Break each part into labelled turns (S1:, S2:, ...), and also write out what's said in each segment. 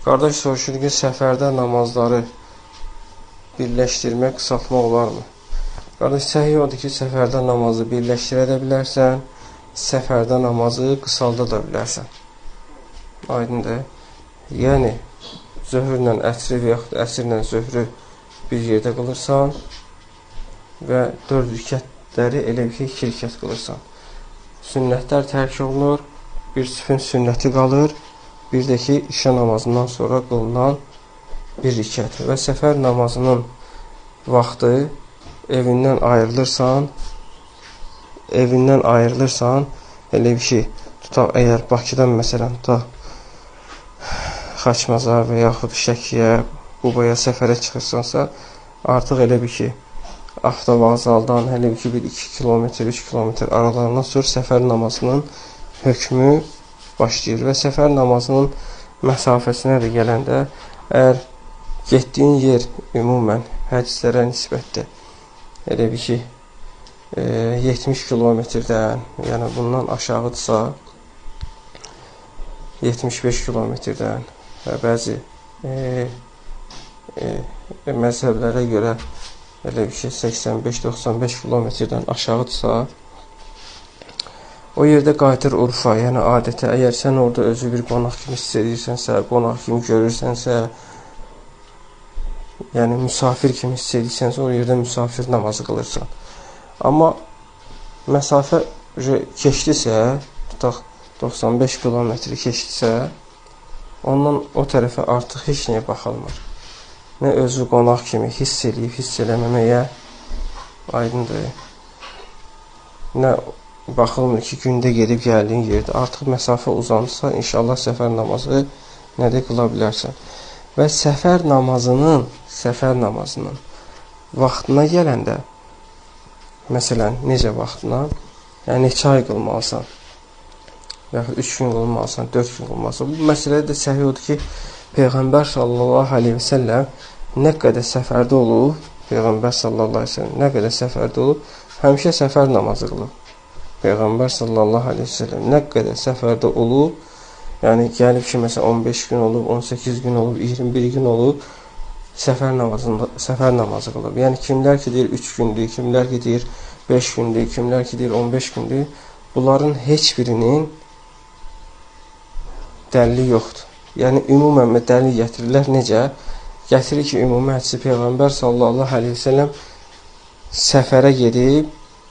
S1: Qardaş soruşur ki, səfərdə namazları birləşdirmək, qısaltmaq olarmı? Qardaş, səhih odur ki, səfərdə namazı birləşdirə də bilərsən, səfərdə namazı qısalda da bilərsən. Aydındır. Yəni, zöhrlə əsri və yaxud əsrlə zöhrü bir yerdə qılırsan və 4 rükətləri elə bir ki, 2 rükət qılırsan. Sünnətlər tərk olunur, bir süfün sünnəti qalır, bir də ki, işə namazından sonra qılınan bir rükət. Və səfər namazının vaxtı evindən ayrılırsan, elə bir ki, tutaq, əgər Bakıdan məsələn, Xaçmazar və yaxud Şəkiyə, Qubaya səfərə çıxırsansa, artıq elə bir ki, avtovağzaldan hələ bir 2 kilometr, 3 kilometr aralarından sonra səfər namazının hökmü başlayır və səfər namazının məsafəsinə də gələndə, əgər getdiyin yer ümumən həcizlərə nisbətdə elə bir ki, 70 kilometrdən, yəni bundan aşağıdırsa, 75 kilometrdən və bəzi məzhəblərə görə elə bir ki, 85-95 kilometrdən aşağıdırsa, o yerdə qayıdır urfa, yəni adətə. Əgər sən orada özü bir qonaq kimi hiss edirsənsə, qonaq kimi görürsənsə, yəni müsafir kimi hiss edirsənsə, o yerdə müsafir namazı qılırsan. Amma məsafə keçdisə, tutaq 95 kilometri keçdisə, ondan o tərəfə artıq heç nəyə baxılmır. Nə özü qonaq kimi hiss eləyib, hiss eləməməyə aydındır. Nə baxılmır ki, gündə gedib gəldiyin yerdə artıq məsafə uzanırsa, inşallah səfər namazı nədə qıla bilərsən. Və səfər namazının vaxtına gələndə, məsələn, necə vaxtına, yəni neçə ay qılmalısan, və yaxud 3 gün qılmalısan, 4 gün qılmalısan. Bu məsələdə də səhih odur ki, Peyğəmbər sallallahu aleyhi və səlləm nə qədər səfərdə olub, Peyğəmbər sallallahu aleyhi və səlləm nə qədər səfərdə olub, həmişə səfər namazı qılıb. Peyğəmbər sallallahu aleyhi və səlləm nə qədər səfərdə olub, yəni gəlib ki, məsələn 15 gün olub, 18 gün olub, 21 gün olub, səfər namazı qılıb. Yəni kimlər ki deyir 3 gündür, kimlər ki deyir 5 gündür, kimlər ki deyir 15 gündür, bunların heç birinin dəlili yoxdur. Yəni ümumən dəlil gətirirlər. Necə? Gətirir ki, ümumi hədisi Peyğəmbər sallallahu aleyhi və səlləm səfərə gedib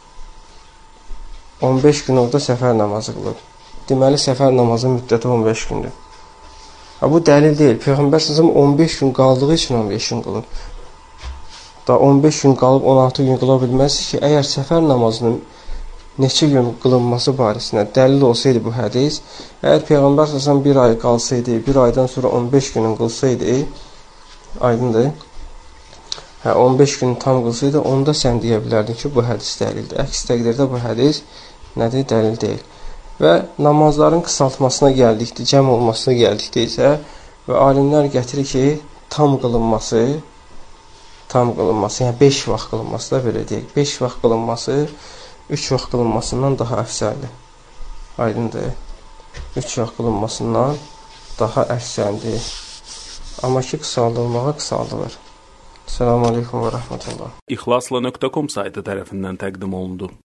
S1: 15 gün orada səfər namazı qılıb. Deməli, səfər namazı müddəti 15 gündür. Bu dəlil deyil. Peyğəmbər sallallahu 15 gün qaldığı üçün 15 gün qılıb. Da 15 gün qalıb 16 gün qıla bilməz ki, əgər səfər namazının neçə gün qılınması barəsində dəlil olsaydı bu hədis, əgər Peyğəmbər sallallahu bir ay qalsaydı, bir aydan sonra 15 günün qılsaydı, aydındır. 15 gün tam qılsaydı, onda sən deyə bilərdin ki, bu hədis dəlildir. Əks təqdirdə bu hədis nədir? Dəlil deyil. Və namazların qısaltmasına gəldikdə, cəm olmasına gəldikdə isə və alimlər gətirir ki, tam qılınması, yəni 5 vaxt qılınması da belə deyək. 5 vaxt qılınması 3 vaxt qılınmasından daha əfsəldir. Aydındır. 3 vaxt qılınmasından daha əfsəldir. Amma ki, qısaldılmağa qısaldılır. Selamun Aleyküm və Rəhmətullah.
S2: İxlasla.com saytı tərəfindən təqdim olundu.